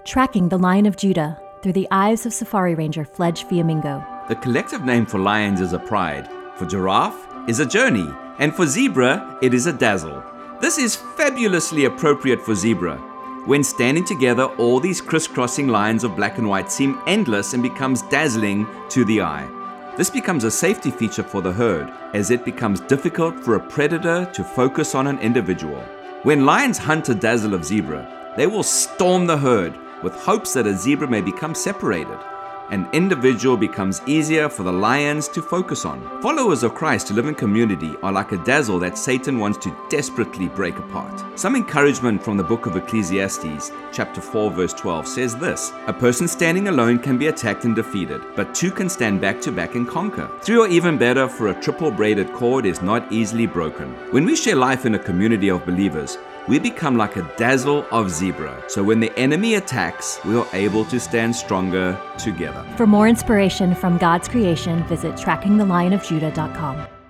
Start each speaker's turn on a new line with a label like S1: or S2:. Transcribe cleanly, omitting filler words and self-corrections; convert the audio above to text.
S1: Tracking the Lion of Judah through the eyes of Safari Ranger Fledge Fiamingo.
S2: The collective name for lions is a pride, for giraffe is a journey, and for zebra it is a dazzle. This is fabulously appropriate for zebra. When standing together, all these crisscrossing lines of black and white seem endless and becomes dazzling to the eye. This becomes a safety feature for the herd, as it becomes difficult for a predator to focus on an individual. When lions hunt a dazzle of zebra, they will storm the herd with hopes that a zebra may become separated. An individual becomes easier for the lions to focus on. Followers of Christ who live in community are like a dazzle that Satan wants to desperately break apart. Some encouragement from the book of Ecclesiastes, chapter 4, verse 12 says this: "A person standing alone can be attacked and defeated, but two can stand back to back and conquer. Three or even better, for a triple braided cord is not easily broken." When we share life in a community of believers, we become like a dazzle of zebra. So when the enemy attacks, we are able to stand stronger together.
S1: For more inspiration from God's creation, visit trackingthelionofjudah.com.